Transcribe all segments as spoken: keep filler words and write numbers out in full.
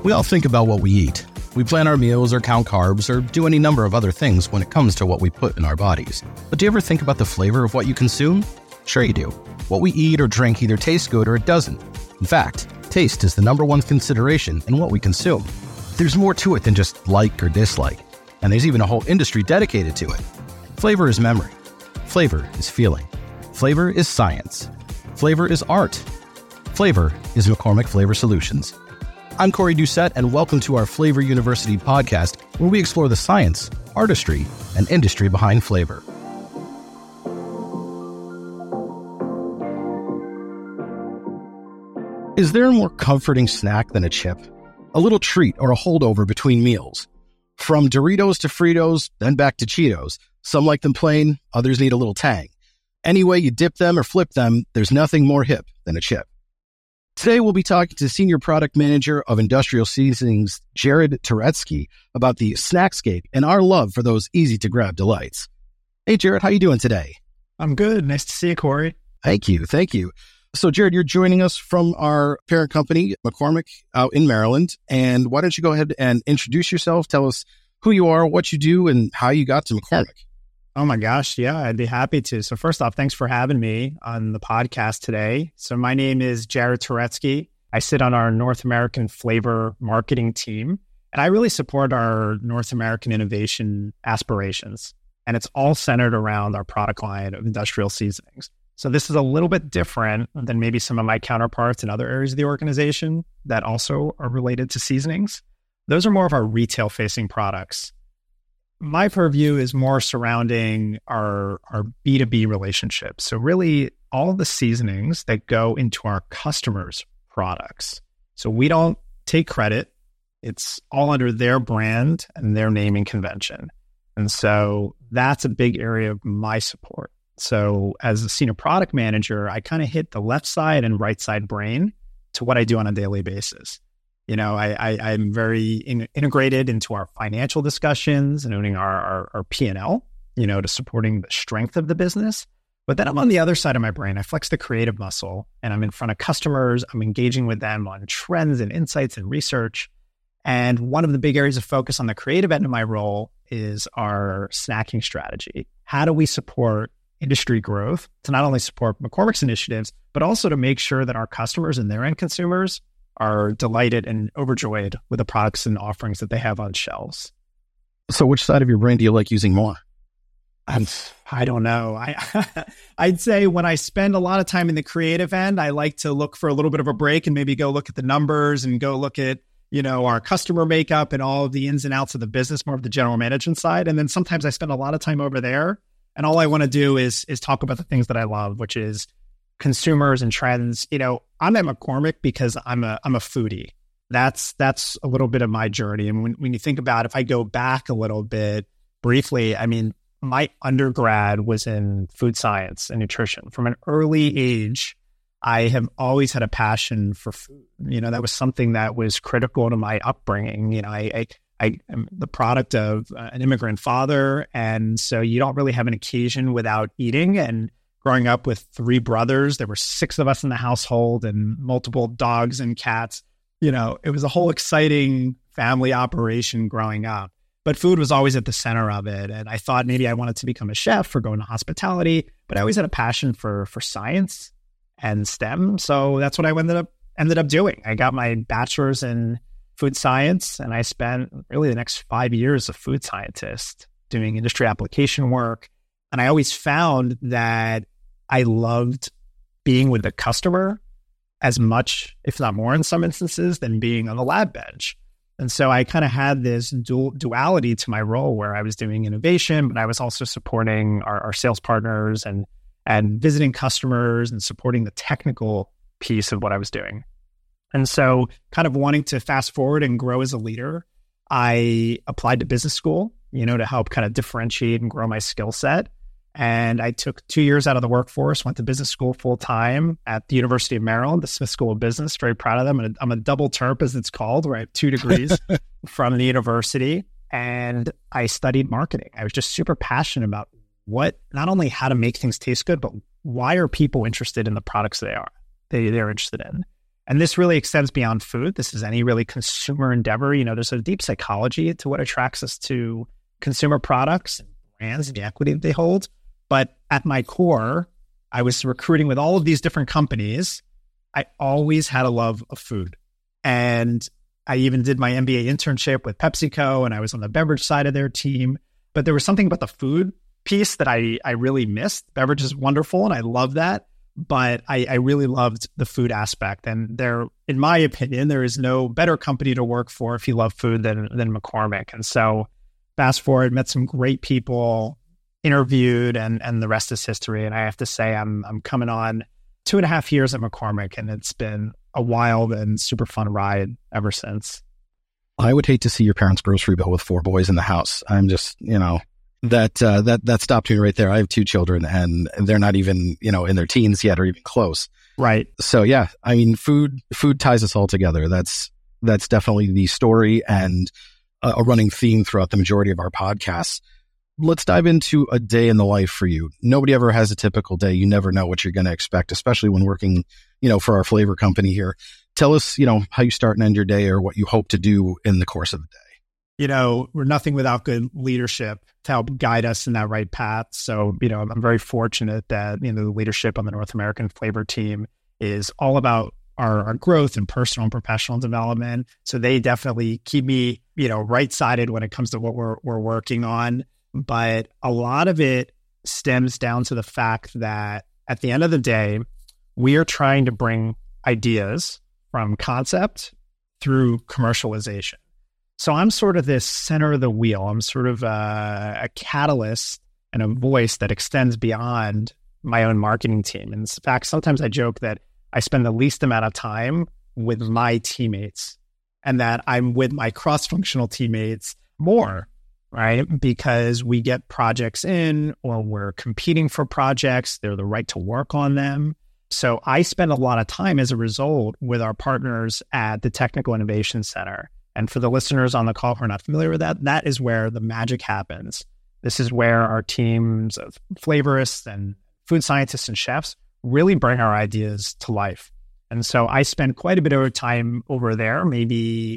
We all think about what we eat. We plan our meals or count carbs or do any number of other things when it comes to what we put in our bodies. But do you ever think about the flavor of what you consume? Sure you do. What we eat or drink either tastes good or it doesn't. In fact, taste is the number one consideration in what we consume. There's more to it than just like or dislike, and there's even a whole industry dedicated to it. Flavor is memory. Flavor is feeling. Flavor is science. Flavor is art. Flavor is McCormick Flavor Solutions. I'm Corey Doucette, and welcome to our Flavor University podcast, where we explore the science, artistry, and industry behind flavor. Is there a more comforting snack than a chip? A little treat or a holdover between meals? From Doritos to Fritos, then back to Cheetos. Some like them plain, others need a little tang. Any way you dip them or flip them, there's nothing more hip than a chip. Today, we'll be talking to Senior Product Manager of Industrial Seasonings, Jared Turetsky, about the Snackscape and our love for those easy-to-grab delights. Hey, Jared, how you doing today? I'm good. Nice to see you, Corey. Thank you. Thank you. So, Jared, you're joining us from our parent company, McCormick, out in Maryland. And why don't you go ahead and introduce yourself? Tell us who you are, what you do, and how you got to McCormick. Oh my gosh. Yeah, I'd be happy to. So first off, thanks for having me on the podcast today. So my name is Jared Turetsky. I sit on our North American flavor marketing team, and I really support our North American innovation aspirations. And it's all centered around our product line of industrial seasonings. So this is a little bit different than maybe some of my counterparts in other areas of the organization that also are related to seasonings. Those are more of our retail-facing products. My purview is more surrounding our, our B two B relationships. So really all the seasonings that go into our customers' products. So we don't take credit. It's all under their brand and their naming convention. And so that's a big area of my support. So as a senior product manager, I kind of hit the left side and right side brain to what I do on a daily basis. You know, I, I, I'm very in, integrated into our financial discussions and owning our, our, our P and L, you know, to supporting the strength of the business. But then I'm on the other side of my brain. I flex the creative muscle and I'm in front of customers. I'm engaging with them on trends and insights and research. And one of the big areas of focus on the creative end of my role is our snacking strategy. How do we support industry growth to not only support McCormick's initiatives, but also to make sure that our customers and their end consumers are delighted and overjoyed with the products and offerings that they have on shelves. So which side of your brain do you like using more? I'm, I don't know. I, I'd say when I spend a lot of time in the creative end, I like to look for a little bit of a break and maybe go look at the numbers and go look at, you know, our customer makeup and all of the ins and outs of the business, more of the general management side. And then sometimes I spend a lot of time over there. And all I want to do is, is talk about the things that I love, which is consumers and trends. You know, I'm at McCormick because I'm a I'm a foodie. That's that's a little bit of my journey. And when, when you think about, if I go back a little bit briefly, I mean, my undergrad was in food science and nutrition. From an early age, I have always had a passion for food. You know, that was something that was critical to my upbringing. You know, I I, I am the product of uh, an immigrant father, and so you don't really have an occasion without eating. And growing up with three brothers, there were six of us in the household and multiple dogs and cats. You know, it was a whole exciting family operation growing up. But food was always at the center of it. And I thought maybe I wanted to become a chef or go into hospitality, but I always had a passion for for science and STEM. So that's what I ended up ended up doing. I got my bachelor's in food science, and I spent really the next five years as a food scientist doing industry application work. And I always found that I loved being with the customer as much, if not more in some instances, than being on the lab bench. And so I kind of had this dual, duality to my role where I was doing innovation, but I was also supporting our, our sales partners and and visiting customers and supporting the technical piece of what I was doing. And so kind of wanting to fast forward and grow as a leader, I applied to business school, you know, to help kind of differentiate and grow my skill set. And I took two years out of the workforce, went to business school full time at the University of Maryland, the Smith School of Business. Very proud of them. I'm a, I'm a double terp, as it's called, where I have two degrees from the university. And I studied marketing. I was just super passionate about what, not only how to make things taste good, but why are people interested in the products they are, they, they're interested in. And this really extends beyond food. This is any really consumer endeavor. You know, there's a deep psychology to what attracts us to consumer products and brands and the equity that they hold. But at my core, I was recruiting with all of these different companies. I always had a love of food. And I even did my M B A internship with PepsiCo, and I was on the beverage side of their team. But there was something about the food piece that I, I really missed. Beverage is wonderful, and I love that. But I, I really loved the food aspect. And there, in my opinion, there is no better company to work for if you love food than, than McCormick. And so fast forward, met some great people, interviewed, and and the rest is history. And I have to say, I'm I'm coming on two and a half years at McCormick, and it's been a wild and super fun ride ever since. I would hate to see your parents' grocery bill with four boys in the house. I'm just, you know, that uh, that that stopped me right there. I have two children, and they're not even, you know, in their teens yet, or even close. Right. So yeah, I mean, food food ties us all together. That's that's definitely the story and a, a running theme throughout the majority of our podcasts. Let's dive into a day in the life for you. Nobody ever has a typical day. You never know what you're going to expect, especially when working, you know, for our flavor company here. Tell us, you know, how you start and end your day, or what you hope to do in the course of the day. You know, we're nothing without good leadership to help guide us in that right path. So, you know, I'm very fortunate that, you know, the leadership on the North American flavor team is all about our, our growth and personal and professional development. So they definitely keep me, you know, right-sided when it comes to what we're we're working on. But a lot of it stems down to the fact that at the end of the day, we are trying to bring ideas from concept through commercialization. So I'm sort of this center of the wheel. I'm sort of a, a catalyst and a voice that extends beyond my own marketing team. And in fact, sometimes I joke that I spend the least amount of time with my teammates, and that I'm with my cross-functional teammates more, right? Because we get projects in, or we're competing for projects. They're the right to work on them. So I spend a lot of time as a result with our partners at the Technical Innovation Center. And for the listeners on the call who are not familiar with that, that is where the magic happens. This is where our teams of flavorists and food scientists and chefs really bring our ideas to life. And so I spend quite a bit of time over there, maybe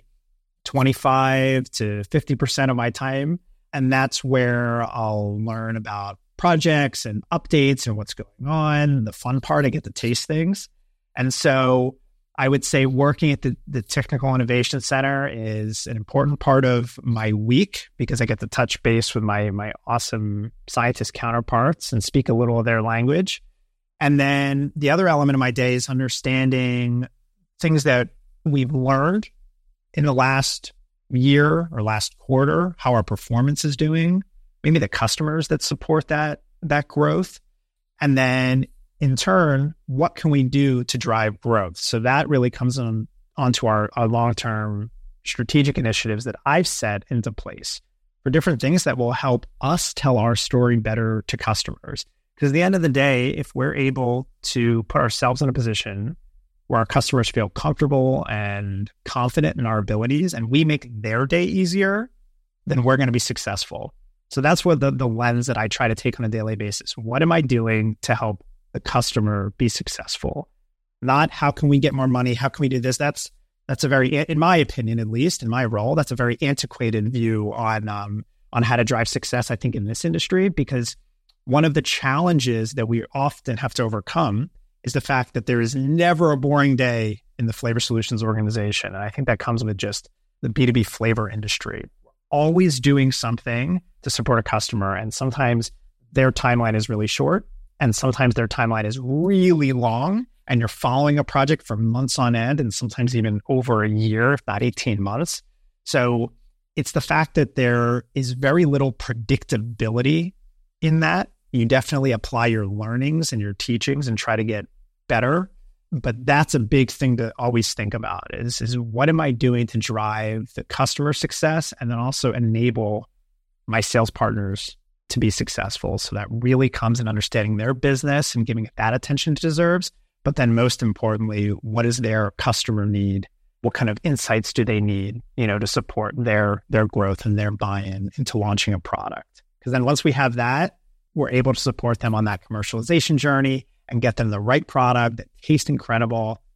twenty-five to fifty percent of my time. And that's where I'll learn about projects and updates and what's going on. The fun part, I get to taste things. And so I would say working at the, the Technical Innovation Center is an important part of my week, because I get to touch base with my, my awesome scientist counterparts and speak a little of their language. And then the other element of my day is understanding things that we've learned in the last year or last quarter, how our performance is doing, maybe the customers that support that, that growth. And then in turn, what can we do to drive growth? So that really comes on onto our, our long-term strategic initiatives that I've set into place for different things that will help us tell our story better to customers. Because at the end of the day, if we're able to put ourselves in a position where our customers feel comfortable and confident in our abilities, and we make their day easier, then we're going to be successful. So that's what the, the lens that I try to take on a daily basis. What am I doing to help the customer be successful? Not how can we get more money? How can we do this? That's that's a very, in my opinion, at least in my role, that's a very antiquated view on um, on how to drive success, I think, in this industry. Because one of the challenges that we often have to overcome is the fact that there is never a boring day in the flavor solutions organization. And I think that comes with just the B two B flavor industry. We're always doing something to support a customer. And sometimes their timeline is really short, and sometimes their timeline is really long, and you're following a project for months on end, and sometimes even over a year, if not eighteen months. So it's the fact that there is very little predictability in that. You definitely apply your learnings and your teachings and try to get better. But that's a big thing to always think about is, is what am I doing to drive the customer success, and then also enable my sales partners to be successful. So that really comes in understanding their business and giving it that attention it deserves. But then most importantly, what is their customer need? What kind of insights do they need, you know, to support their, their growth and their buy-in into launching a product? Because then once we have that, we're able to support them on that commercialization journey and get them the right product that tastes incredible,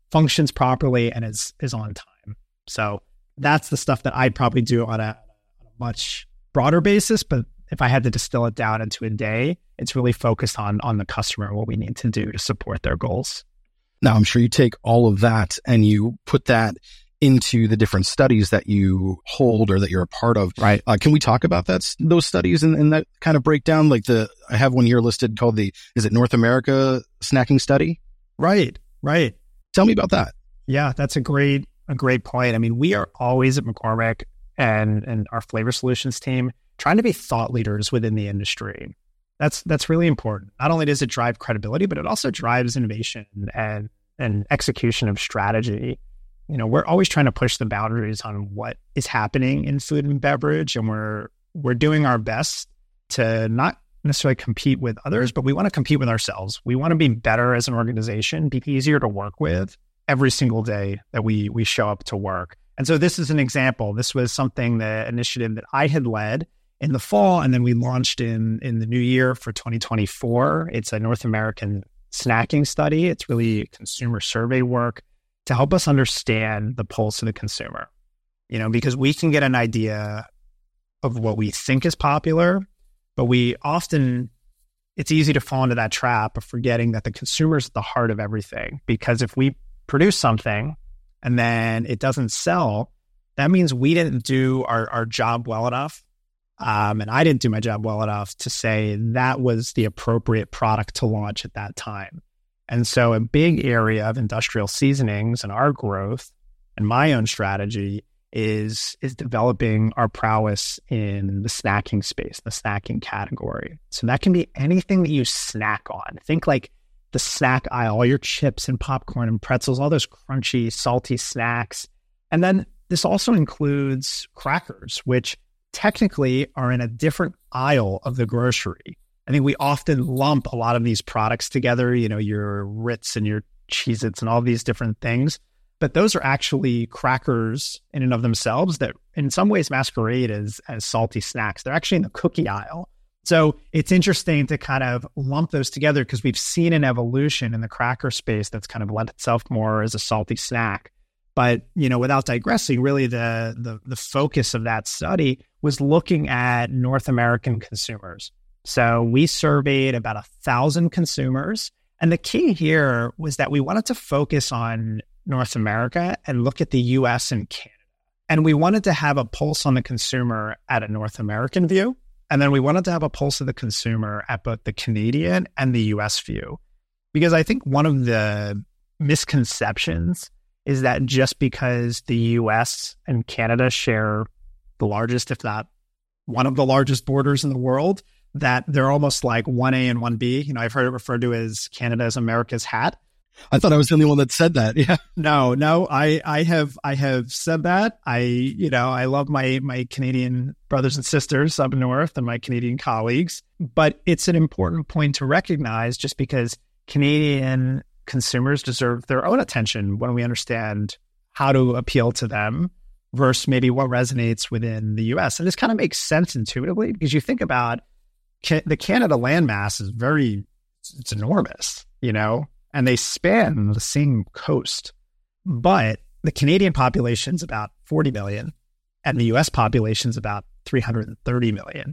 functions properly, and is is on time. So that's the stuff that I'd probably do on a, on a much broader basis. But if I had to distill it down into a day, it's really focused on on the customer and what we need to do to support their goals. Now, I'm sure you take all of that and you put that into the different studies that you hold or that you're a part of. Right. Uh, can we talk about that, those studies and, and that kind of breakdown? Like the, I have one here listed called the, is it North America Snacking Study? Right. Right. Tell me about that. Yeah, that's a great, a great point. I mean, we are always at McCormick and, and our flavor solutions team trying to be thought leaders within the industry. That's, that's really important. Not only does it drive credibility, but it also drives innovation and, and execution of strategy. You know, we're always trying to push the boundaries on what is happening in food and beverage, and we're we're doing our best to not necessarily compete with others, but we want to compete with ourselves. We want to be better as an organization, be easier to work with every single day that we we show up to work. And so this is an example. This was something, the initiative that I had led in the fall, and then we launched in in the new year for twenty twenty-four. It's a North American snacking study. It's really consumer survey work to help us understand the pulse of the consumer, you know, because we can get an idea of what we think is popular, but we often, it's easy to fall into that trap of forgetting that the consumer is at the heart of everything. Because if we produce something and then it doesn't sell, that means we didn't do our, our job well enough. Um, and I didn't do my job well enough to say that was the appropriate product to launch at that time. And so a big area of industrial seasonings and our growth and my own strategy is, is developing our prowess in the snacking space, the snacking category. So that can be anything that you snack on. Think like the snack aisle, all your chips and popcorn and pretzels, all those crunchy, salty snacks. And then this also includes crackers, which technically are in a different aisle of the grocery. I think we often lump a lot of these products together, you know, your Ritz and your Cheez-Its and all these different things. But those are actually crackers in and of themselves that in some ways masquerade as, as salty snacks. They're actually in the cookie aisle. So it's interesting to kind of lump those together because we've seen an evolution in the cracker space that's kind of lent itself more as a salty snack. But, you know, without digressing, really the, the, the focus of that study was looking at North American consumers. So we surveyed about a thousand consumers. And the key here was that we wanted to focus on North America and look at the U S and Canada. And we wanted to have a pulse on the consumer at a North American view. And then we wanted to have a pulse of the consumer at both the Canadian and the U S view. Because I think one of the misconceptions is that just because the U S and Canada share the largest, if not one of the largest borders in the world, that they're almost like one A and one B. You know, I've heard it referred to as Canada as America's hat. I thought I was the only one that said that. Yeah. No, no, I, I have, I have said that. I, you know, I love my, my Canadian brothers and sisters up north and my Canadian colleagues, but it's an important point to recognize just because Canadian consumers deserve their own attention when we understand how to appeal to them versus maybe what resonates within the U S. And this kind of makes sense intuitively because you think about Ca- the Canada landmass is very, it's enormous, you know, and they span the same coast. But the Canadian population is about forty million and the U S population is about three hundred thirty million.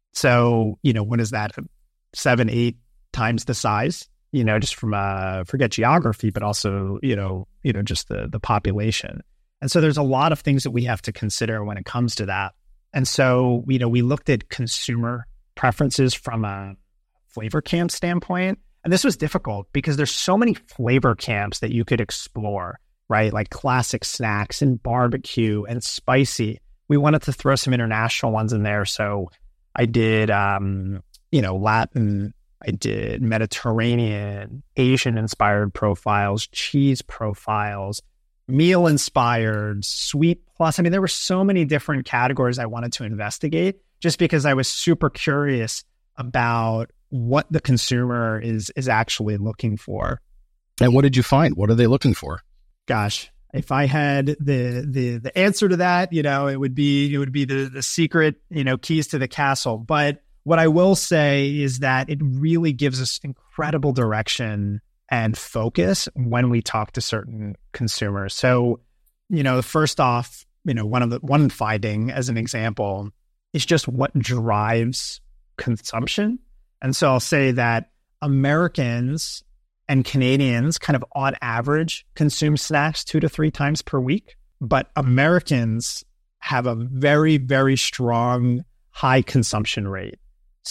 So, you know, what is that? Seven, eight times the size, you know, just from, uh, forget geography, but also, you know, you know, just the, the population. And so there's a lot of things that we have to consider when it comes to that. And so, you know, we looked at consumer preferences from a flavor camp standpoint. And this was difficult because there's so many flavor camps that you could explore, right? Like classic snacks and barbecue and spicy. We wanted to throw some international ones in there. So I did, um, you know, Latin, I did Mediterranean, Asian inspired profiles, cheese profiles, meal inspired, sweet plus. I mean, there were so many different categories I wanted to investigate just because I was super curious about what the consumer is is actually looking for. And what did you find? What are they looking for? Gosh, if I had the the the answer to that, you know, it would be it would be the the secret, you know, keys to the castle. But what I will say is that it really gives us incredible direction and focus when we talk to certain consumers. So, you know, first off, you know, one of the one finding as an example is just what drives consumption. And so I'll say that Americans and Canadians kind of on average consume snacks two to three times per week, but Americans have a very, very strong high consumption rate.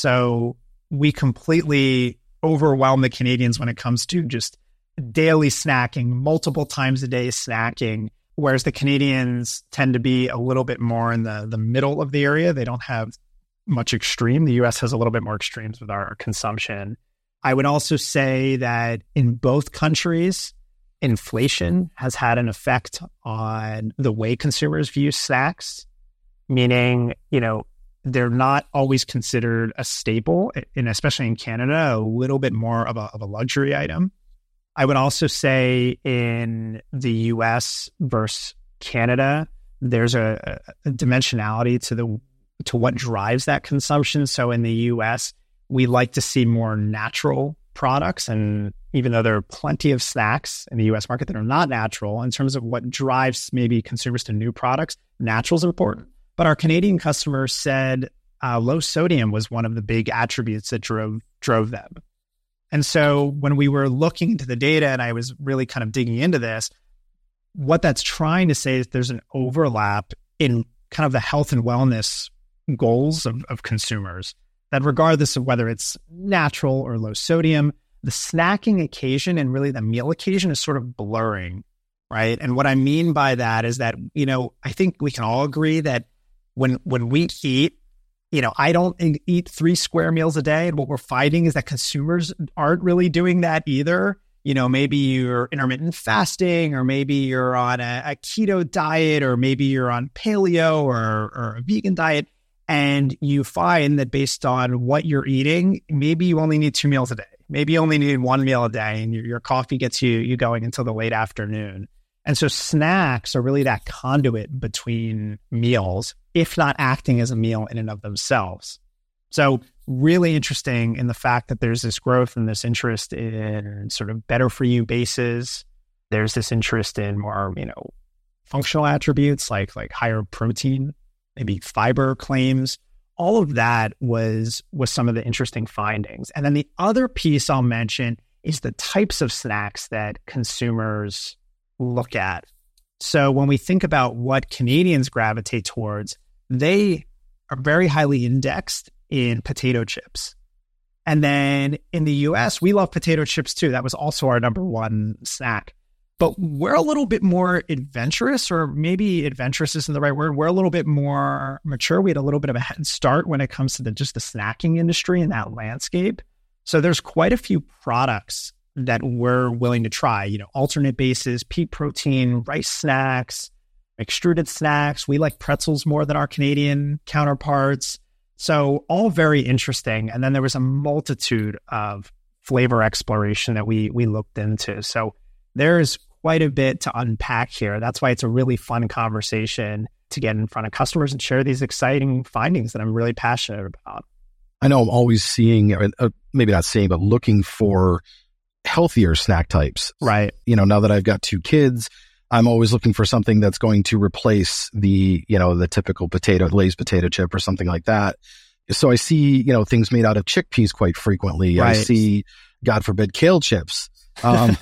So we completely overwhelm the Canadians when it comes to just daily snacking, multiple times a day snacking, whereas the Canadians tend to be a little bit more in the, the middle of the area. They don't have much extreme. The U S has a little bit more extremes with our consumption. I would also say that in both countries, inflation has had an effect on the way consumers view snacks, meaning, you know, they're not always considered a staple, and especially in Canada, a little bit more of a, of a luxury item. I would also say in the U S versus Canada, there's a, a dimensionality to the to what drives that consumption. So in the U S, we like to see more natural products. And even though there are plenty of snacks in the U S market that are not natural, in terms of what drives maybe consumers to new products, natural is important. But our Canadian customers said uh, low sodium was one of the big attributes that drove drove them. And so when we were looking into the data and I was really kind of digging into this, what that's trying to say is there's an overlap in kind of the health and wellness goals of, of consumers, that regardless of whether it's natural or low sodium, the snacking occasion and really the meal occasion is sort of blurring, right? And what I mean by that is that, you know, I think we can all agree that when when we eat, you know, I don't eat three square meals a day. And what we're finding is that consumers aren't really doing that either. You know, maybe you're intermittent fasting, or maybe you're on a, a keto diet, or maybe you're on paleo or, or a vegan diet. And you find that based on what you're eating, maybe you only need two meals a day. Maybe you only need one meal a day, and your, your coffee gets you you going until the late afternoon. And so snacks are really that conduit between meals, if not acting as a meal in and of themselves. So really interesting in the fact that there's this growth and this interest in sort of better for you bases. There's this interest in more, you know, functional attributes like like higher protein, maybe fiber claims. All of that was was some of the interesting findings. And then the other piece I'll mention is the types of snacks that consumers look at. So when we think about what Canadians gravitate towards, they are very highly indexed in potato chips. And then in the U S, we love potato chips too. That was also our number one snack. But we're a little bit more adventurous, or maybe adventurous isn't the right word. We're a little bit more mature. We had a little bit of a head start when it comes to the, just the snacking industry and that landscape. So there's quite a few products that we're willing to try, you know, alternate bases, pea protein, rice snacks, extruded snacks. We like pretzels more than our Canadian counterparts. So all very interesting. And then there was a multitude of flavor exploration that we we looked into. So there's quite a bit to unpack here. That's why it's a really fun conversation to get in front of customers and share these exciting findings that I'm really passionate about. I know I'm always seeing, uh, maybe not seeing, but looking for healthier snack types. Right. You know, now that I've got two kids, I'm always looking for something that's going to replace the, you know, the typical potato, Lay's potato chip or something like that. So I see, you know, things made out of chickpeas quite frequently. Right. I see, God forbid, kale chips. um,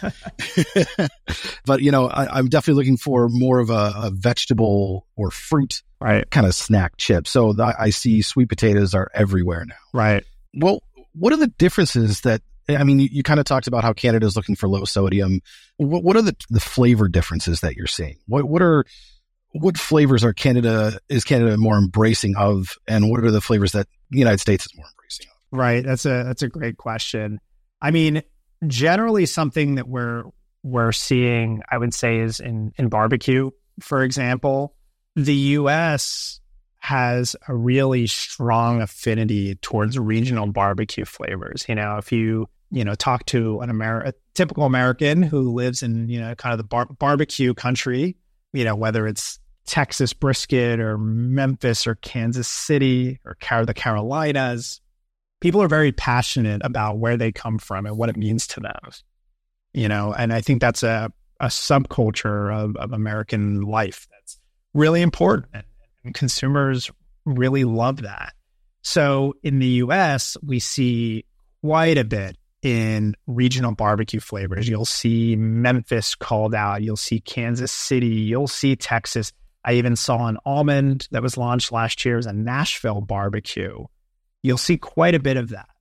but, you know, I, I'm definitely looking for more of a, a vegetable or fruit right. kind of snack chip. So th- I see sweet potatoes are everywhere now. Right. Well, what are the differences that, I mean, you, you kind of talked about how Canada is looking for low sodium. What, what are the, the flavor differences that you're seeing? What, what are, what flavors are Canada, is Canada more embracing of, and what are the flavors that the United States is more embracing of? Right. That's a, that's a great question. I mean, generally something that we're, we're seeing, I would say, is in, in barbecue, for example. The U S has a really strong affinity towards regional barbecue flavors. You know, if you, you know, talk to an Amer- a typical American who lives in, you know, kind of the bar- barbecue country, you know, whether it's Texas brisket or Memphis or Kansas City or Car- the Carolinas, people are very passionate about where they come from and what it means to them. you know, and I think that's a, a subculture of, of American life that's really important. And, and consumers really love that. So in the U S, we see quite a bit in regional barbecue flavors. You'll see Memphis called out. You'll see Kansas City. You'll see Texas. I even saw an almond that was launched last year as a Nashville barbecue. You'll see quite a bit of that.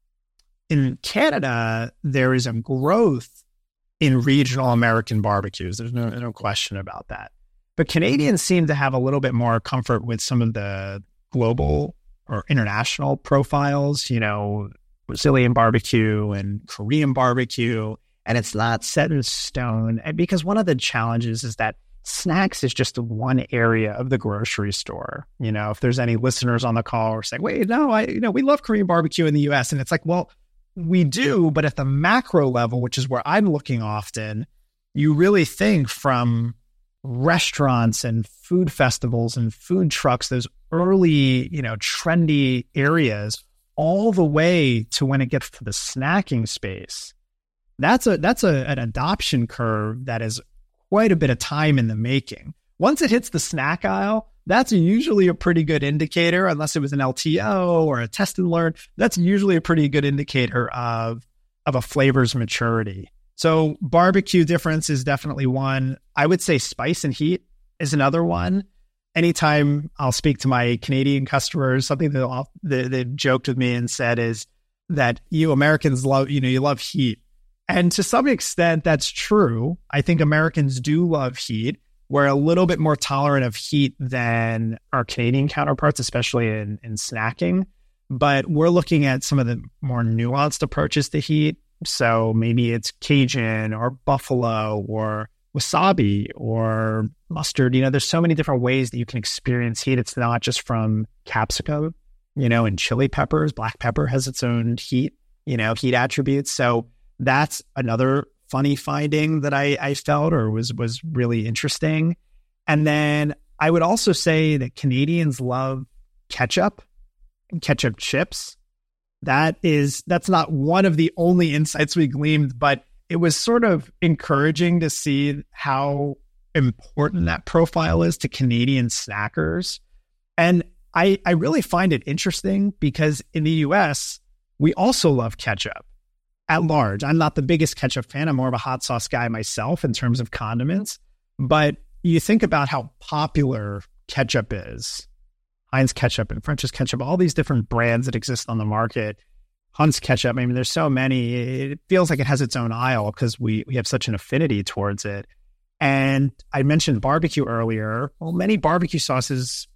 In Canada, there is a growth in regional American barbecues. There's no, no question about that. But Canadians seem to have a little bit more comfort with some of the global or international profiles, you know, Brazilian barbecue and Korean barbecue, and it's not set in stone. And because one of the challenges is that snacks is just one area of the grocery store. You know, if there's any listeners on the call or saying, wait, no, I, you know, we love Korean barbecue in the U S. And it's like, well, we do, but at the macro level, which is where I'm looking often, you really think from restaurants and food festivals and food trucks, those early, you know, trendy areas, all the way to when it gets to the snacking space. That's a that's a, an adoption curve that is quite a bit of time in the making. Once it hits the snack aisle, that's usually a pretty good indicator, unless it was an L T O or a test and learn. That's usually a pretty good indicator of, of a flavor's maturity. So barbecue difference is definitely one. I would say spice and heat is another one. Anytime I'll speak to my Canadian customers, something that they, they've joked with me and said is that you Americans love, you know, you love heat. And to some extent, that's true. I think Americans do love heat. We're a little bit more tolerant of heat than our Canadian counterparts, especially in, in snacking. But we're looking at some of the more nuanced approaches to heat. So maybe it's Cajun or buffalo or wasabi or mustard. You know, there's so many different ways that you can experience heat. It's not just from capsicum, you know, and chili peppers. Black pepper has its own heat, you know, heat attributes. So that's another funny finding that I, I felt or was was really interesting. And then I would also say that Canadians love ketchup and ketchup chips. That is, that's not one of the only insights we gleaned, but it was sort of encouraging to see how important that profile is to Canadian snackers. And I, I really find it interesting because in the U S, we also love ketchup at large. I'm not the biggest ketchup fan. I'm more of a hot sauce guy myself in terms of condiments. But you think about how popular ketchup is. Heinz ketchup and French's ketchup, all these different brands that exist on the market. Hunt's ketchup, I mean, there's so many. It feels like it has its own aisle because we, we have such an affinity towards it. And I mentioned barbecue earlier. Well, many barbecue sauces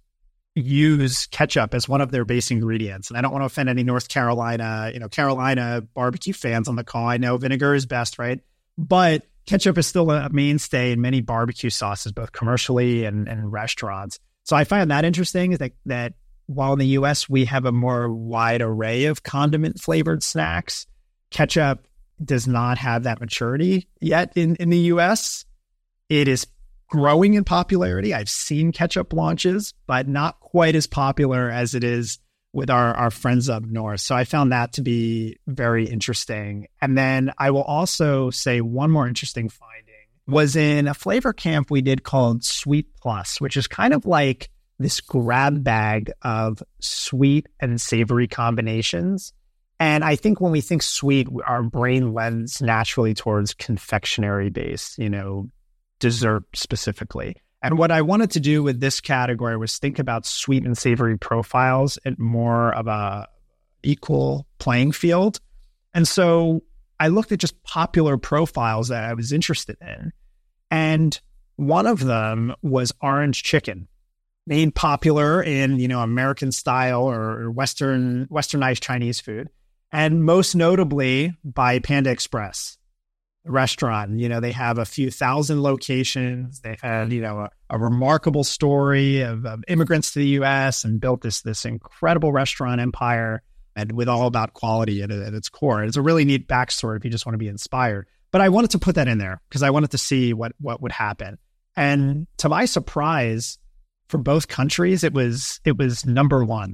use ketchup as one of their base ingredients. And I don't want to offend any North Carolina, you know, Carolina barbecue fans on the call. I know vinegar is best, right? But ketchup is still a mainstay in many barbecue sauces, both commercially and, and restaurants. So I find that interesting is that, that while in the U S we have a more wide array of condiment flavored snacks, ketchup does not have that maturity yet in, in the U S. It is growing in popularity. I've seen ketchup launches, but not quite as popular as it is with our, our friends up north. So I found that to be very interesting. And then I will also say one more interesting finding was in a flavor camp we did called Sweet Plus, which is kind of like this grab bag of sweet and savory combinations. And I think when we think sweet, our brain lends naturally towards confectionery based, you know, dessert specifically. And what I wanted to do with this category was think about sweet and savory profiles at more of a equal playing field. And so I looked at just popular profiles that I was interested in. And one of them was orange chicken, made popular in, you know, American style or Western, Westernized Chinese food. And most notably by Panda Express restaurant. You know, they have a few thousand locations. They've had, you know, a, a remarkable story of, of immigrants to the U S and built this, this incredible restaurant empire and with all about quality at, at its core. It's a really neat backstory if you just want to be inspired. But I wanted to put that in there because I wanted to see what, what would happen. And to my surprise, for both countries, it was, it was number one.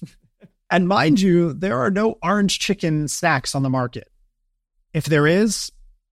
And mind you, there are no orange chicken snacks on the market. If there is,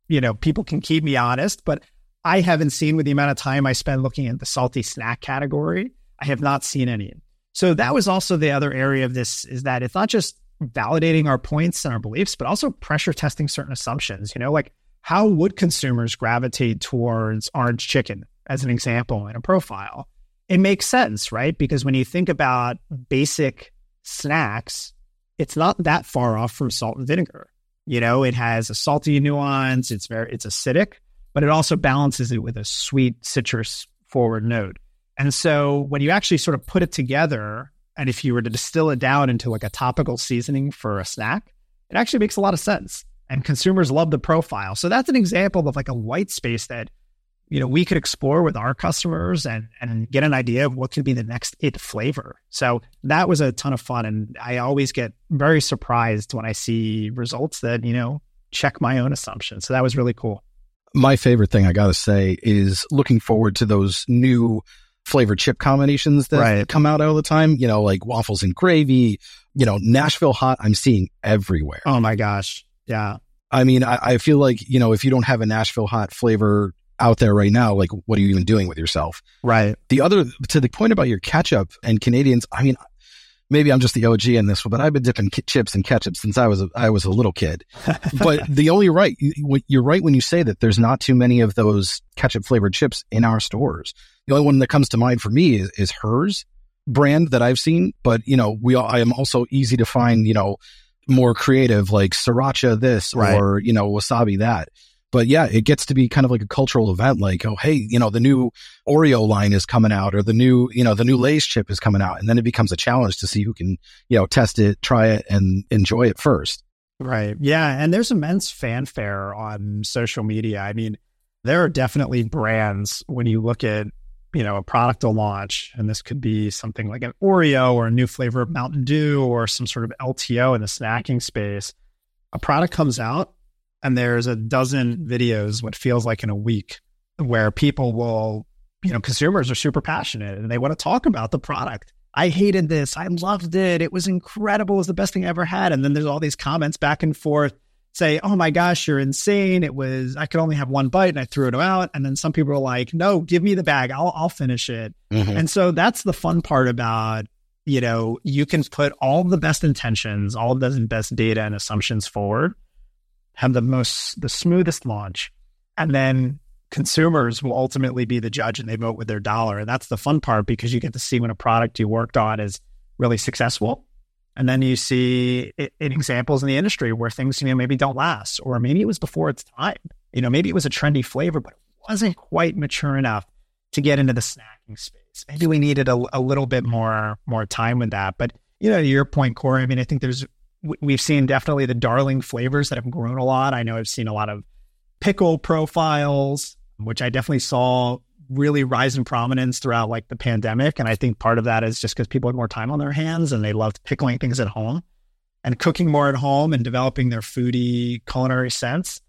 you know, people can keep me honest, but I haven't seen, with the amount of time I spend looking at the salty snack category, I have not seen any. So that was also the other area of this, is that it's not just validating our points and our beliefs, but also pressure testing certain assumptions. You know, like, how would consumers gravitate towards orange chicken as an example in a profile? It makes sense, right? Because when you think about basic snacks, it's not that far off from salt and vinegar. You know, it has a salty nuance, it's very, it's acidic, but it also balances it with a sweet citrus forward note. And so when you actually sort of put it together, and if you were to distill it down into like a topical seasoning for a snack, it actually makes a lot of sense. And consumers love the profile. So that's an example of like a white space that, you know, we could explore with our customers and and get an idea of what could be the next it flavor. So that was a ton of fun. And I always get very surprised when I see results that, you know, check my own assumptions. So that was really cool. My favorite thing, I got to say, is looking forward to those new flavored chip combinations that right. come out all the time, you know, like waffles and gravy, you know, Nashville hot, I'm seeing everywhere. Oh my gosh. Yeah. I mean, I, I feel like, you know, if you don't have a Nashville hot flavor out there right now, like, what are you even doing with yourself? Right. The other, to the point about your ketchup and Canadians, I mean, maybe I'm just the O G in this one, but I've been dipping k- chips in ketchup since I was a, I was a little kid. But the only right, you're right when you say that there's not too many of those ketchup flavored chips in our stores. The only one that comes to mind for me is, is Hers brand that I've seen. But, you know, we all, I am also easy to find, you know, more creative, like sriracha this right. or, you know, wasabi that. But yeah, it gets to be kind of like a cultural event, like, oh, hey, you know, the new Oreo line is coming out, or the new, you know, the new Lay's chip is coming out. And then it becomes a challenge to see who can, you know, test it, try it, and enjoy it first. Right. Yeah. And there's immense fanfare on social media. I mean, there are definitely brands when you look at, you know, a product to launch, and this could be something like an Oreo or a new flavor of Mountain Dew or some sort of L T O in the snacking space. A product comes out and there's a dozen videos, what feels like in a week, where people will, you know, consumers are super passionate and they want to talk about the product. I hated this. I loved it. It was incredible. It was the best thing I ever had. And then there's all these comments back and forth say, oh my gosh, you're insane. It was, I could only have one bite and I threw it out. And then some people are like, no, give me the bag. I'll, I'll finish it. Mm-hmm. And so that's the fun part about, you know, you can put all the best intentions, all the best data and assumptions forward, have the most, the smoothest launch. And then consumers will ultimately be the judge and they vote with their dollar. And that's the fun part, because you get to see when a product you worked on is really successful. And then you see it, it examples in the industry where things, you know, maybe don't last, or maybe it was before its time. You know, maybe it was a trendy flavor, but it wasn't quite mature enough to get into the snacking space. Maybe we needed a, a little bit more, more time with that. But, you know, to your point, Corey, I mean, I think there's, we've seen definitely the darling flavors that have grown a lot. I know I've seen a lot of pickle profiles, which I definitely saw really rise in prominence throughout like the pandemic. And I think part of that is just because people had more time on their hands and they loved pickling things at home and cooking more at home and developing their foodie culinary sense.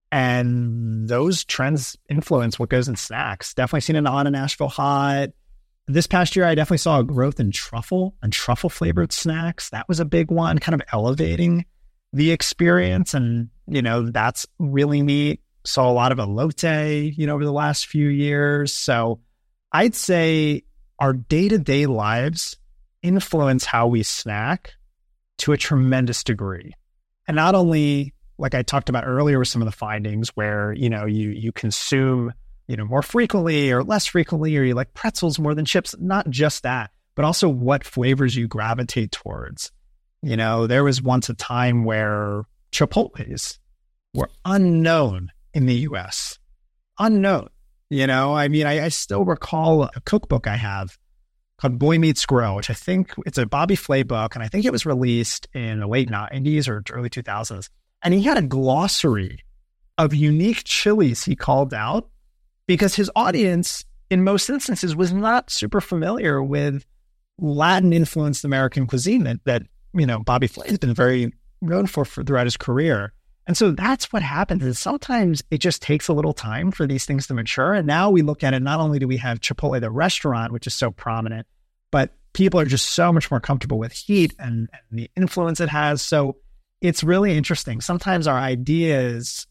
And those trends influence what goes in snacks. Definitely seen it on a Nashville hot. This past year, I definitely saw a growth in truffle and truffle flavored snacks. That was a big one, kind of elevating the experience. And, you know, that's really neat. Saw a lot of elote, you know, over the last few years. So I'd say our day-to-day lives influence how we snack to a tremendous degree. And not only, like I talked about earlier with some of the findings where, you know, you you consume, you know, more frequently or less frequently, or you like pretzels more than chips, not just that, but also what flavors you gravitate towards. You know, there was once a time where Chipotles were unknown in the U S. Unknown. You know, I mean, I, I still recall a cookbook I have called Boy Meets Grill, which I think it's a Bobby Flay book. And I think it was released in the late nineties or early two thousands. And he had a glossary of unique chilies he called out because his audience, in most instances, was not super familiar with Latin influenced American cuisine that, that, you know, Bobby Flay has been very known for, for throughout his career. And so that's what happens, is sometimes it just takes a little time for these things to mature. And now we look at it, not only do we have Chipotle, the restaurant, which is so prominent, but people are just so much more comfortable with heat and, and the influence it has. So it's really interesting. Sometimes our ideas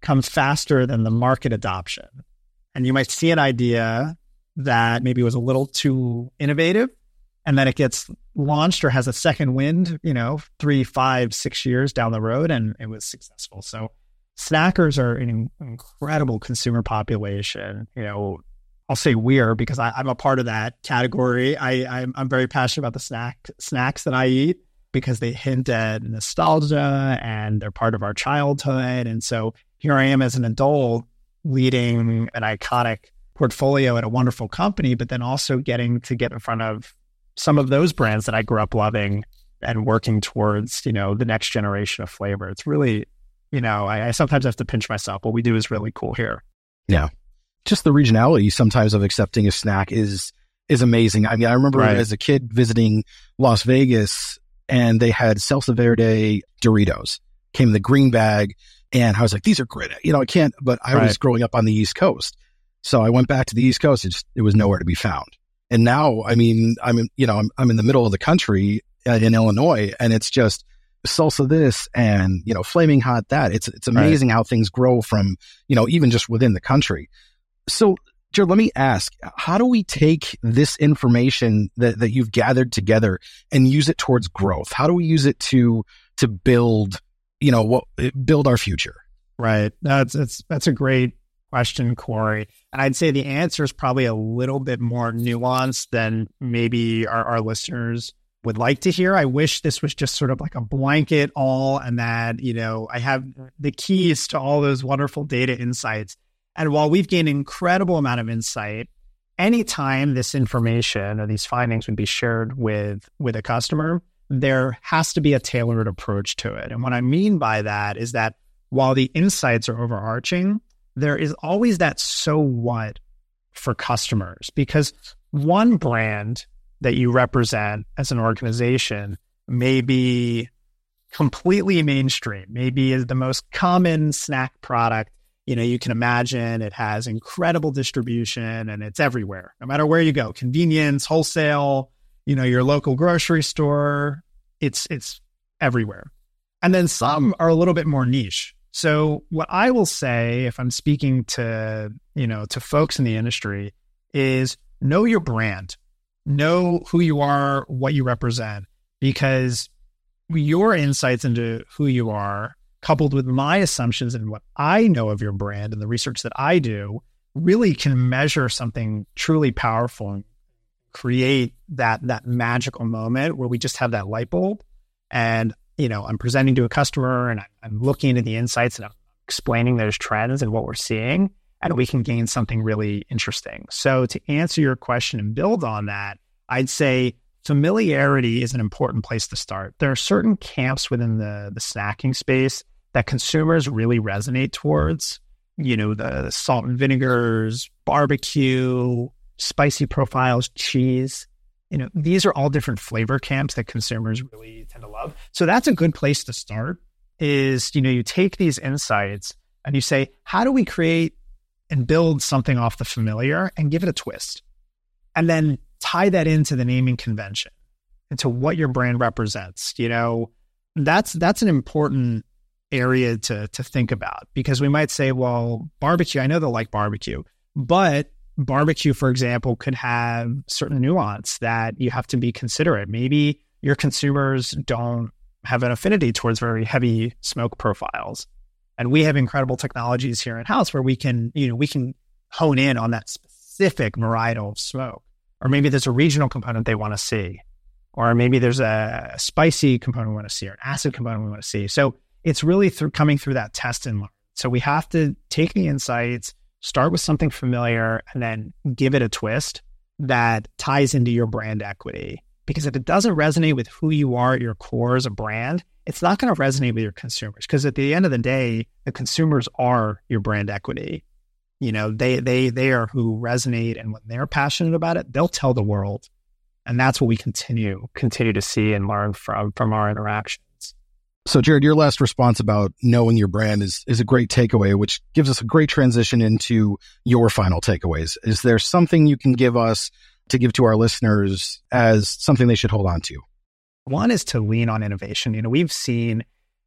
comes faster than the market adoption. And you might see an idea that maybe was a little too innovative, and then it gets launched or has a second wind, you know, three, five, six years down the road, and it was successful. So snackers are an incredible consumer population. You know, I'll say we're because I, I'm a part of that category. I, I'm, I'm very passionate about the snack snacks that I eat because they hint at nostalgia and they're part of our childhood. And so here I am as an adult leading an iconic portfolio at a wonderful company, but then also getting to get in front of some of those brands that I grew up loving and working towards, you know, the next generation of flavor. It's really, you know, I, I sometimes have to pinch myself. What we do is really cool here. Yeah. Just the regionality sometimes of accepting a snack is is amazing. I mean, I remember right. as a kid visiting Las Vegas and they had Salsa Verde Doritos, came in the green bag, and I was like, these are great. You know, I can't, but I right. was growing up on the East Coast. So I went back to the East Coast. It just, it was nowhere to be found. And now, I mean, I'm in, you know, I'm, I'm in the middle of the country uh, in Illinois, and it's just salsa this and, you know, flaming hot that. It's, it's amazing right. how things grow from, you know, even just within the country. So, Jared, let me ask, how do we take this information that, that you've gathered together and use it towards growth? How do we use it to, to build, you know, what, build our future? Right. That's, that's, that's a great question, Corey. And I'd say the answer is probably a little bit more nuanced than maybe our, our listeners would like to hear. I wish this was just sort of like a blanket all, and that, you know, I have the keys to all those wonderful data insights. And while we've gained an incredible amount of insight, anytime this information or these findings would be shared with, with a customer, there has to be a tailored approach to it. And what I mean by that is that while the insights are overarching, there is always that so what for customers, because one brand that you represent as an organization may be completely mainstream, maybe is the most common snack product. You know, you can imagine it has incredible distribution and it's everywhere, no matter where you go, convenience, wholesale, you know, your local grocery store, it's, it's everywhere. And then some are a little bit more niche. So what I will say, if I'm speaking to, you know, to folks in the industry, is know your brand, know who you are, what you represent, because your insights into who you are, coupled with my assumptions and what I know of your brand and the research that I do, really can measure something truly powerful and create that, that magical moment where we just have that light bulb. And, you know, I'm presenting to a customer and I'm looking at the insights and I'm explaining those trends and what we're seeing, and we can gain something really interesting. So to answer your question and build on that, I'd say familiarity is an important place to start. There are certain camps within the, the snacking space that consumers really resonate towards, you know, the, the salt and vinegars, barbecue, spicy profiles, cheese. You know, these are all different flavor camps that consumers really tend to love. So that's a good place to start is, you know, you take these insights and you say, how do we create and build something off the familiar and give it a twist? And then tie that into the naming convention, into what your brand represents. You know, that's, that's an important area to, to think about, because we might say, well, barbecue, I know they'll like barbecue, but barbecue, for example, could have certain nuance that you have to be considerate. Maybe your consumers don't have an affinity towards very heavy smoke profiles. And we have incredible technologies here in-house where we can, you know, we can hone in on that specific varietal of smoke. Or maybe there's a regional component they want to see. Or maybe there's a spicy component we want to see, or an acid component we want to see. So it's really through coming through that test and learn. So we have to take the insights, start with something familiar, and then give it a twist that ties into your brand equity. Because if it doesn't resonate with who you are at your core as a brand, it's not going to resonate with your consumers. Because at the end of the day, the consumers are your brand equity. You know, they they they are who resonate, and when they're passionate about it, they'll tell the world. And that's what we continue continue to see and learn from from our interactions. So, Jared, your last response about knowing your brand is is a great takeaway, which gives us a great transition into your final takeaways. Is there something you can give us to give to our listeners as something they should hold on to? One is to lean on innovation. You know, we've seen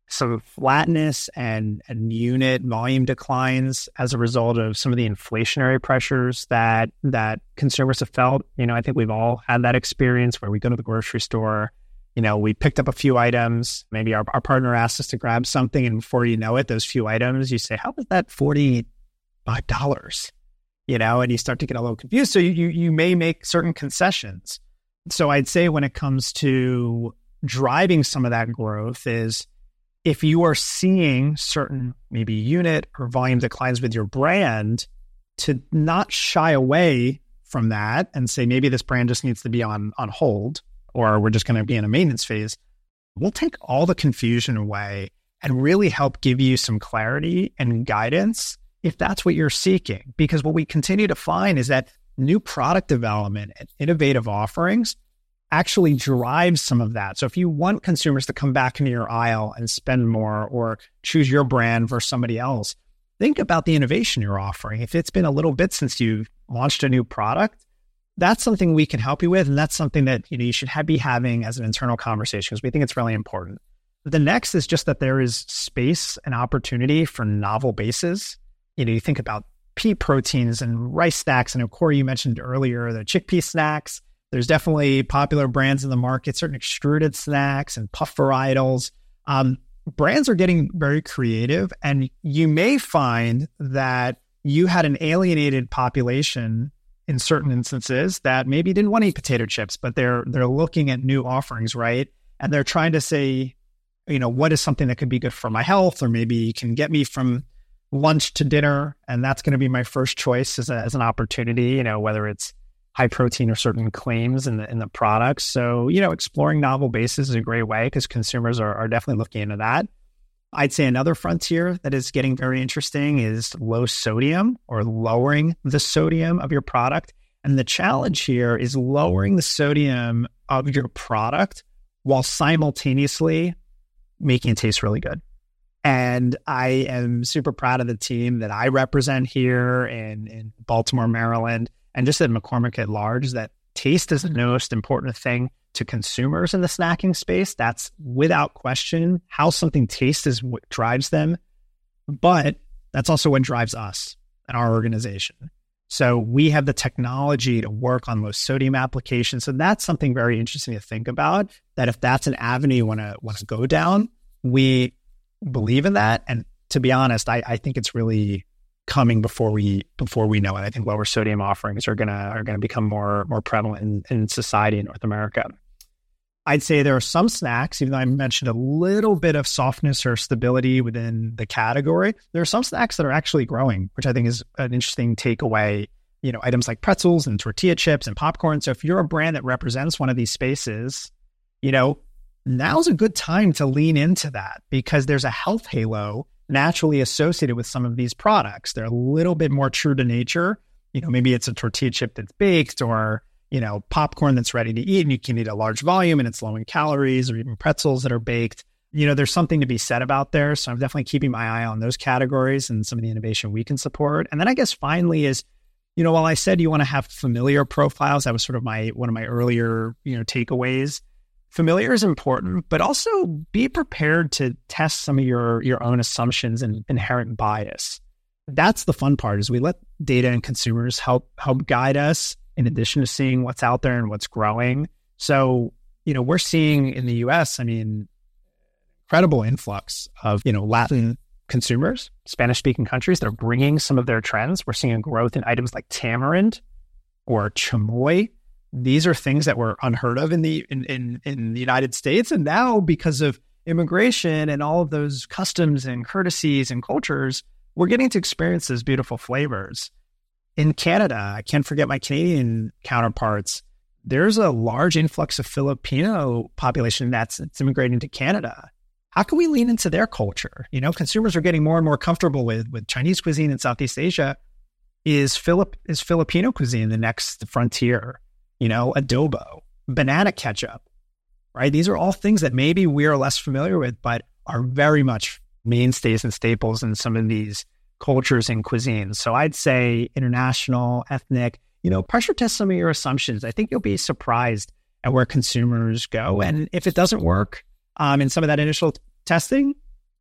some flatness and, and unit volume declines as a result of some of the inflationary pressures that that consumers have felt. You know, I think we've all had that experience where we go to the grocery store, you know, we picked up a few items, maybe our, our partner asked us to grab something, and before you know it, those few items, you say, how was that forty-five dollars? You know, and you start to get a little confused. So you, you, you may make certain concessions. So I'd say when it comes to driving some of that growth is, if you are seeing certain maybe unit or volume declines with your brand, to not shy away from that and say, maybe this brand just needs to be on, on hold, or we're just going to be in a maintenance phase. We'll take all the confusion away and really help give you some clarity and guidance if that's what you're seeking. Because what we continue to find is that new product development and innovative offerings actually drives some of that. So if you want consumers to come back into your aisle and spend more or choose your brand versus somebody else, think about the innovation you're offering. If it's been a little bit since you've launched a new product, that's something we can help you with. And that's something that, you know, you should have, be having as an internal conversation, because we think it's really important. The next is just that there is space and opportunity for novel bases. You know, you think about pea proteins and rice snacks. And Corey, you mentioned earlier, the chickpea snacks. There's definitely popular brands in the market, certain extruded snacks and puff varietals. Um, brands are getting very creative, and you may find that you had an alienated population in certain instances that maybe didn't want to eat potato chips, but they're they're looking at new offerings, right? And they're trying to say, you know, what is something that could be good for my health, or maybe can get me from lunch to dinner, and that's going to be my first choice as, a, as an opportunity, you know, whether it's high protein or certain claims in the in the products. So, you know, exploring novel bases is a great way, because consumers are, are definitely looking into that. I'd say another frontier that is getting very interesting is low sodium, or lowering the sodium of your product. And the challenge here is lowering the sodium of your product while simultaneously making it taste really good. And I am super proud of the team that I represent here in, in Baltimore, Maryland, and just at McCormick at large, that taste is the most important thing to consumers in the snacking space. That's without question. How something tastes is what drives them, but that's also what drives us and our organization. So we have the technology to work on low sodium applications. So that's something very interesting to think about, that if that's an avenue you want to want to go down, we believe in that. And to be honest, I, I think it's really coming before we before we know it. I think lower sodium offerings are gonna are gonna become more more prevalent in, in society in North America. I'd say there are some snacks, even though I mentioned a little bit of softness or stability within the category, there are some snacks that are actually growing, which I think is an interesting takeaway. You know, items like pretzels and tortilla chips and popcorn. So if you're a brand that represents one of these spaces, you know, now's a good time to lean into that, because there's a health halo naturally associated with some of these products. They're a little bit more true to nature. You know, maybe it's a tortilla chip that's baked, or, you know, popcorn that's ready to eat and you can eat a large volume and it's low in calories, or even pretzels that are baked. You know, there's something to be said about there. So I'm definitely keeping my eye on those categories and some of the innovation we can support. And then I guess finally is, you know, while I said you want to have familiar profiles, that was sort of my, one of my earlier, you know, takeaways. Familiar is important, but also be prepared to test some of your, your own assumptions and inherent bias. That's the fun part, is we let data and consumers help help guide us, in addition to seeing what's out there and what's growing. So, you know, we're seeing in the U S, I mean, incredible influx of, you know, Latin consumers, Spanish-speaking countries that are bringing some of their trends. We're seeing a growth in items like tamarind or chamoy. These are things that were unheard of in the in, in, in the United States. And now, because of immigration and all of those customs and courtesies and cultures, we're getting to experience those beautiful flavors. In Canada, I can't forget my Canadian counterparts. There's a large influx of Filipino population that's, that's immigrating to Canada. How can we lean into their culture? You know, consumers are getting more and more comfortable with, with Chinese cuisine in Southeast Asia. Is Philip is Filipino cuisine the next frontier? You know, adobo, banana ketchup, right? These are all things that maybe we're less familiar with, but are very much mainstays and staples in some of these cultures and cuisines. So I'd say international, ethnic, you know, pressure test some of your assumptions. I think you'll be surprised at where consumers go. And if it doesn't work um, in some of that initial testing,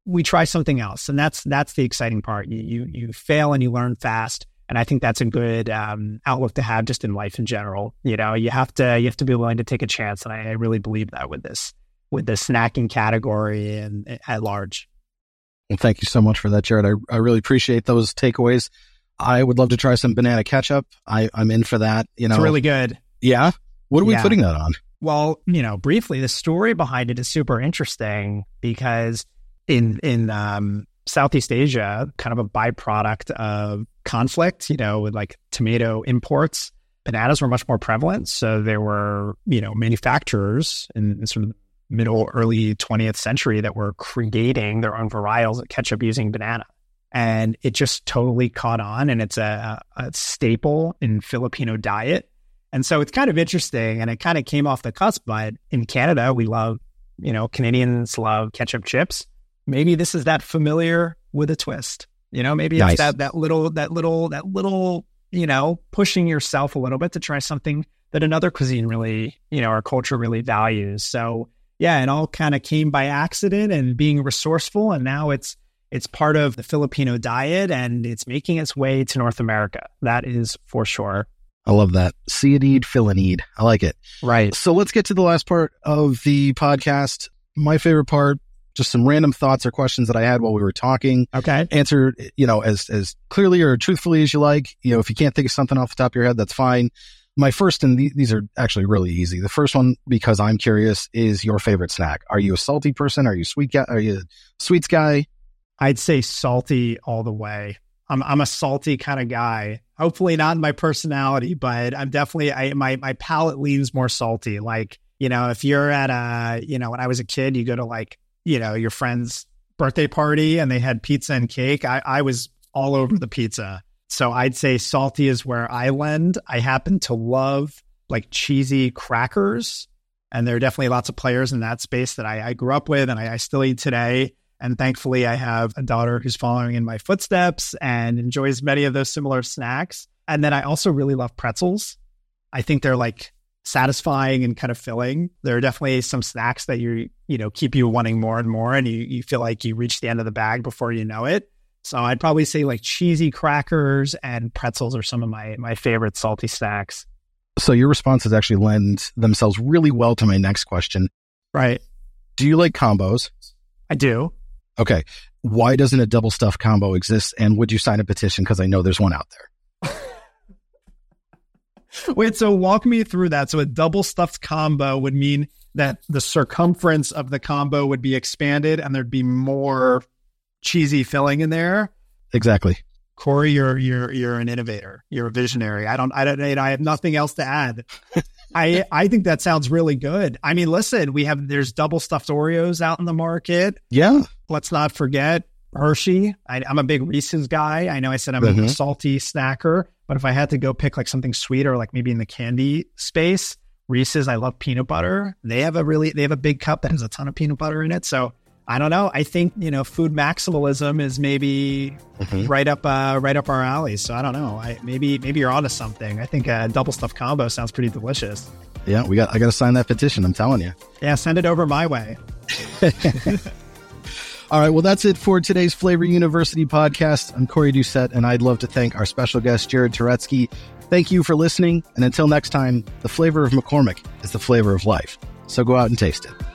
we try something else. And that's that's the exciting part. You you, you fail and you learn fast. And I think that's a good um, outlook to have just in life in general. You know, you have to you have to be willing to take a chance. And I, I really believe that with this with the snacking category and, and at large. Well, thank you so much for that, Jared. I, I really appreciate those takeaways. I would love to try some banana ketchup. I, I'm in for that. You know, it's really good. Yeah. What are we yeah. putting that on? Well, you know, briefly, the story behind it is super interesting because in in um, Southeast Asia, kind of a byproduct of conflict, you know, with like tomato imports, bananas were much more prevalent. So there were, you know, manufacturers in, in sort of middle, early twentieth century that were creating their own varietals of ketchup using banana. And it just totally caught on. And it's a, a staple in Filipino diet. And so it's kind of interesting. And it kind of came off the cusp. But in Canada, we love, you know, Canadians love ketchup chips. Maybe this is that familiar with a twist. You know, maybe it's nice. that that little, that little, that little, you know, pushing yourself a little bit to try something that another cuisine really, you know, our culture really values. So yeah, it all kind of came by accident and being resourceful. And now it's, It's part of the Filipino diet, and it's making its way to North America. That is for sure. I love that. See a need, fill a need. I like it. Right. So let's get to the last part of the podcast. My favorite part, just some random thoughts or questions that I had while we were talking. Okay. Answer, you know, as, as clearly or truthfully as you like. You know, if you can't think of something off the top of your head, that's fine. My first, and th- these are actually really easy. The first one, because I'm curious, is your favorite snack. Are you a salty person? Are you sweet guy? Are you a sweets guy? I'd say salty all the way. I'm I'm a salty kind of guy. Hopefully not in my personality, but I'm definitely, I my my palate leans more salty. Like, you know, if you're at a, you know, when I was a kid, you go to like, you know, your friend's birthday party and they had pizza and cake. I, I was all over the pizza. So I'd say salty is where I lend. I happen to love like cheesy crackers. And there are definitely lots of players in that space that I, I grew up with and I, I still eat today. And thankfully, I have a daughter who's following in my footsteps and enjoys many of those similar snacks. And then I also really love pretzels. I think they're like satisfying and kind of filling. There are definitely some snacks that you, you know, keep you wanting more and more. And you, you feel like you reach the end of the bag before you know it. So I'd probably say like cheesy crackers and pretzels are some of my, my favorite salty snacks. So your responses actually lend themselves really well to my next question. Right. Do you like combos? I do. Okay. Why doesn't a double stuffed combo exist? And would you sign a petition? Because I know there's one out there. Wait, so walk me through that. So a double stuffed combo would mean that the circumference of the combo would be expanded and there'd be more cheesy filling in there. Exactly. Corey, you're you're you're an innovator. You're a visionary. I don't I don't I have nothing else to add. I I think that sounds really good. I mean, listen, we have there's double stuffed Oreos out in the market. Yeah. Let's not forget Hershey. I, I'm a big Reese's guy. I know I said I'm mm-hmm. a salty snacker, but if I had to go pick like something sweeter, like maybe in the candy space, Reese's. I love peanut butter. They have a really they have a big cup that has a ton of peanut butter in it. So I don't know. I think, you know, food maximalism is maybe mm-hmm. right up, uh, right up our alley. So I don't know. I maybe, maybe you're onto something. I think a double stuffed combo sounds pretty delicious. Yeah, we got. I got to sign that petition. I'm telling you. Yeah, send it over my way. All right. Well, that's it for today's Flavor University podcast. I'm Corey Doucette, and I'd love to thank our special guest, Jared Turetsky. Thank you for listening. And until next time, the flavor of McCormick is the flavor of life. So go out and taste it.